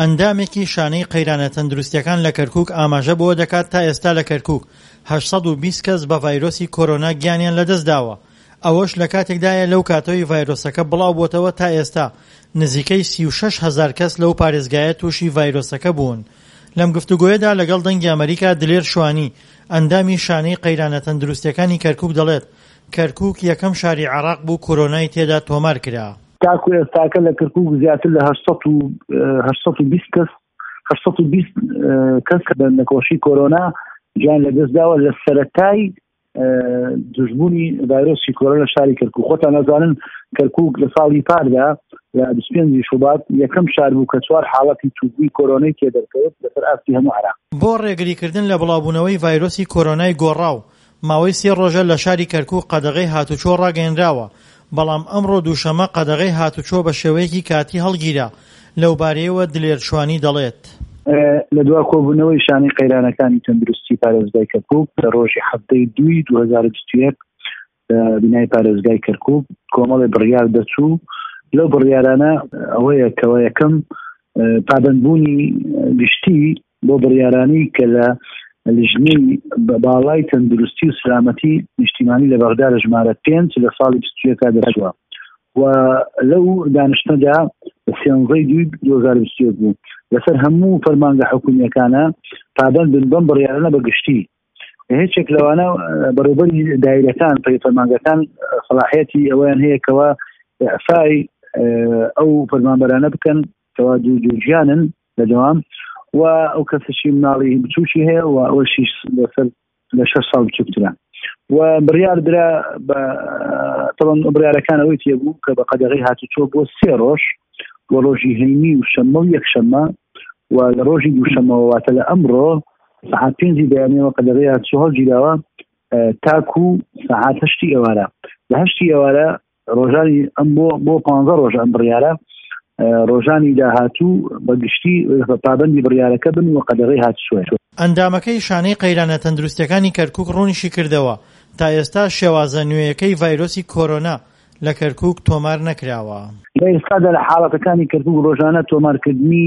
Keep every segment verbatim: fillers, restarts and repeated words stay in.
ئەندامێکی شانەی قەیرانە تەندروستیەکان لە کەرکووک ئاماژە بۆ دەکات تا ئێستا لە کەرکووک هەشت سەد و بیست کەس بە ڤایرۆسی کۆرۆنا گیانیان لەدەست داوە. ئەوەش لە کاتێکدایە لەو کاتەوەی ڤایرۆسەکە بڵاو بۆتەوە تا ئێستا نزیکەی سی و شەش هەزار کەس لەو پارێزگایە تووشی ڤایرۆسەکە بوون. لەم گفتوگۆیەدا لەگەڵ دەنگی ئەمریکا دلێر شوانی ئەندامی شانەی قەیرانە تەندروستیەکانی کەرکووک دەڵێت کەرکووک یەکەم شاری عێراق بوو کۆرۆنای تێدا تۆمار کرا. تاکو ئێستاکە لە کەرکووک زیاتر لە هەشت سەد و بیست کەس هەشت سەد و بیست کەس کە بە نەخۆشی کۆرۆنا گیان لەدەستداوە لە سەرەتای دژبوونی ڤایرۆسی کۆرۆنا لە شاری کەرکووک. خۆتان ئەزانن کەرکووک لە ساڵی پاردا لە بیست و پێنجی شوبات یەکەم شار بوو کە چوار حاڵەتی تووبووی کۆرۆنای تێدەکەوێت لەسەر ئاستی هەموو عێراق. بۆ ڕێگریکردن لە بڵاوبوونەوەی ڤایرۆسی کۆرۆنای گۆڕاو ماوەی سێ ڕۆژە لە شاری کەرکووک قەدەغەی هاتوچۆ ڕاگەیەنراوە، بەڵام ئەمڕۆ دووشەمە قەدەغەی هاتوچۆ بە شێوەیەکی کاتی هەڵگیرا. لەو بارەیەوە دلێر شوانی دەڵێت لە دوا کۆبوونەوەی شانەی قەیرانەکانی تەندروستی پارێزگای کەرکووک لە ڕۆژی هەفتەی دووی دوو هەزار و بیست و یەک بینای پارێزگای کەرکووک کۆمەڵی بڕیار دەچوو. لەو بڕیارانە ئەوەیە کەوە یەکەم پابەندبوونی گشتی بۆ بڕیارانی کە لە لیژنەی باڵای تەندروستی و سلامەتی نیشتیمانی لە بەغدا لە ژمارە پێنج لە ساڵی بیست و یەکدا دەچووە و لەو دانیشتنەدا بە سێنزەی دووی دوو هەزار و بیست و یەک بوو. لەسەر هەموو فەرمانگە حکوومیەکانە پابەند بن بەم بڕیارانە بە گشتی. هیچێک لەوانە بەڕێوەبەری دایرەکان فەرمانگەکان سەلاحیەتی ئەویان هەیە کەوە ئەفای ئەو فەرمانبەرانە بکەن کەوا دوو دووجیانن لە دەوام و ئەو کەسەشی مناڵی بچووشی هەیە و ئەوەشی لەسەر لە شەش ساڵ بچووکترە و بڕیار درا بە تەڵەن بڕیارەکان ئەوەی تێبوو کە بە قەدەغەی هاتوچۆ بۆ سێ ڕۆژ بۆ ڕۆژی هەینی و شەممە و یەکشەممە و لە ڕۆژی دووشەممەوە واتە لە ئەمڕۆ سەعات پێنجی بەیانیەوە قەدەغەی هاتوچۆ هەڵگیراوە تاکو سەعات هەشتی ئێوارە. لە هەشتی ئێوارە ڕۆژانی ئەم بۆ بۆ پانزە ڕۆژ ئەم بڕیارە ڕۆژانی داهاتوو بە گشتی پابەندی بڕیارەکە بن و قەدەغەی هاتوچۆ. ئەندامەکەی شانەی قەیرانە تەندروستیەکانی کەرکووک ڕوونیشی کردەوە تا ئێستا شێوازە نوێیەکەی ڤایرۆسی کۆرۆنا لە کەرکووک تۆمار نەکراوە. لە ئێستادا لە حاڵەتەکانی کەرکووک ڕۆژانە تۆمارکردنی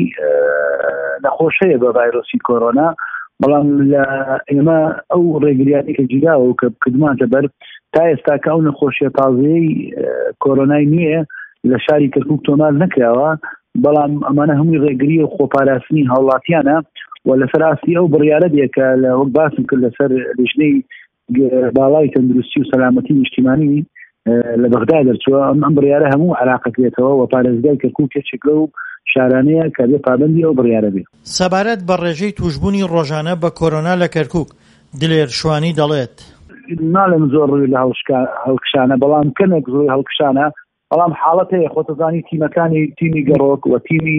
نەخۆشەیە بە ڤایرۆسی کۆرۆنا، بەڵام لە ئێمە ئەو ڕێگریانی کە گیراوە و کە کردمانتە بەر تا ئێستا کە ئەو نەخۆشیە تازەیەی کۆرۆنای نییە لە شاری کەرکووک تۆمار نەکراوە، بەڵام ئەمانە هەمووی ڕێگری و خۆپاراستنی هاوڵاتیانە و لەسەر ئاستی ئەو بڕیارە بێ کە لە وەک باسم کرد لەسەر لیژنەی باڵای تەندروستی و سەلامەتی نیشتیمانی لە بەغدا دەرچووە. ئەم بڕیارە هەموو عێراقەکرێتەوە و پارێزگای کەرکووک یەکێک لەو شارانەیە کە بێ پابەندی ئەو بڕیارە بێ. سەبارەت بە ڕێژەی توشبوونی ڕۆژانە بە کۆرۆنا لە کەرکووک دلێر شوانی دەڵێت ناڵێم زۆر ڕووی لە هەڵکشانە، بەڵام کەمێک زۆری هەڵکشانە، بەڵام حاڵەت هەیە خۆتەزانی تیمەکانی تیمی گەڕۆک و تیمی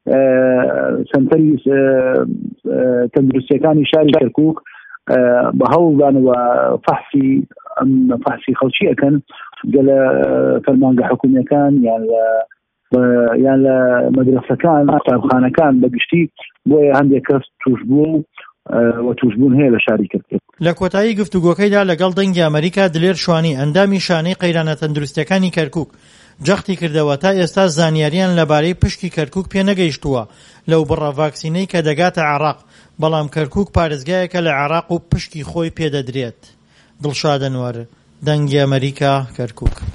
سنتەری تەندروستیەکانی شاری کەرکووک بە هەوڵدان و فەحسی ئەم فەحسی خەڵکی ئەکەن لە فەرمانگە حکوومیەکان یان یان لە مەدرسەکان قوتابخانەکان بە گشتی بۆیە هەندێک کەس توشبوو و توشبوون هەیە لە شاری کەرکووک. لە کۆتایی گفتوگۆکەیدا لەگەڵ دەنگی ئەمریکا دلێر شوانی ئەندامی شانەی قەیرانە تەندروستیەکانی کەرکووک جەختی کردەوە تا ئێستا زانیاریان لەبارەی پشکی کەرکووک پێ نەگەیشتووە لەو بڕە ڤاکسینەی کە دەگاتە عێراق، بەڵام کەرکووک پارێزگایەکە لە عێراق و پشکی خۆی پێدەدرێت. دڵشاد ئەنوەر، دەنگی ئەمریکا، کەرکووک.